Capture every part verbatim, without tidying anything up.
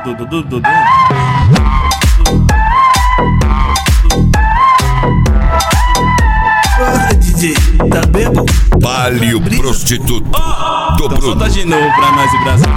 du, du, du, du, du. Porra, D J, tá bebo? Palio Prostituto Oh, do então Bruno. solta de novo pra nós e Brasil.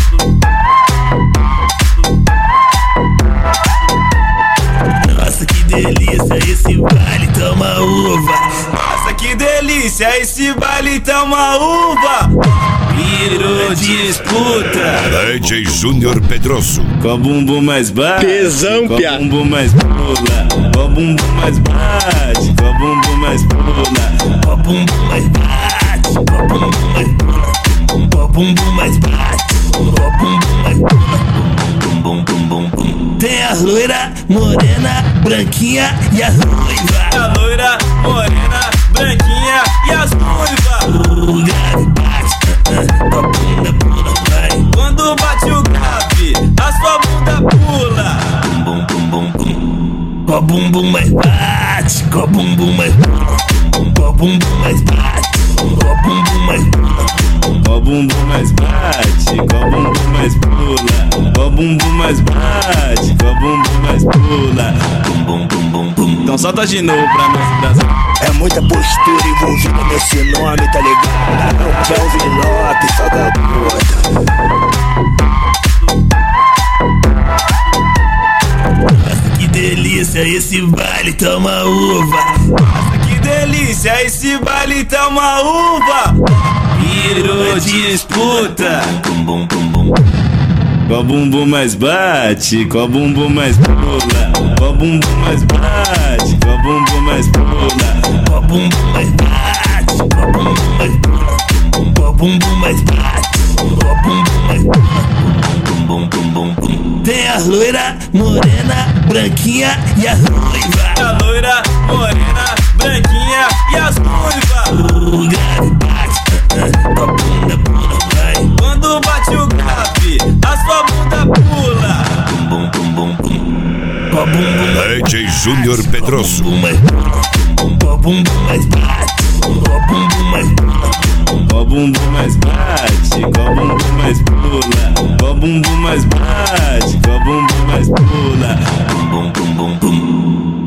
Nossa, que delícia, esse baile toma uva. Nossa, que delícia, esse baile tá uma uva. Virou disputa. D J Júnior Pedroso. Com o bumbum mais bate, Tesão, com o piá. bumbum mais pula, com o bumbum mais bate, com o bumbum mais pula. Com o bumbum mais bate, com o bumbum mais pula. Com o bumbum mais bate, com o bumbum mais pula. Bum, bum, bum, bum. Tem a loira, morena, branquinha e a ruiva. A loira, morena, branquinha e as ruivas. O grave bate, uh, uh, com a bunda pula, vai. Quando bate o grave, a sua bunda pula. Bum, bum, bum, bum. Com o bumbum mais bate, com o bumbum mais pula. Com o bumbum mais bate, com o bumbum mais pula. Com o bumbum mais bate, com o bumbum mais pula. Com o bumbum mais bate, com o bumbum mais pula. Bum, bum, bum, bum. Então solta de novo pra nós e Brasil. É muita postura envolvida nesse nome, tá ligado? Kelvin Lopes, só da gota. Nossa, que delícia, esse baile toma uva. Nossa, que delícia, esse baile tá uma uva. Virou disputa. Bum, bum, bum, bum. Com o bumbum mais bate, com o bumbum mais pula. Com o bumbum mais bate, com o bumbum mais pula. Com o bumbum mais bate, com o bumbum mais pula. Com o bumbum mais bate, com o bumbum mais pula. Bum, bum, bum, bum. Tem a loira, morena, branquinha e a ruiva. A loira, morena, branquinha e as ruivas. O grave bate, uh, uh, com a bunda pula, vai. Quando bate o grave, a sua bunda pula. Bum, bum, bum, bum. Com o bumbum mais D J Júnior Pedroso. bumbum mais pula. Com o bumbum mais bate, com o bumbum mais pula. Com o bumbum mais bate, com o bumbum mais pula. Com o bumbum mais bate, com o bumbum mais pula. Bum, bum, bum, bum.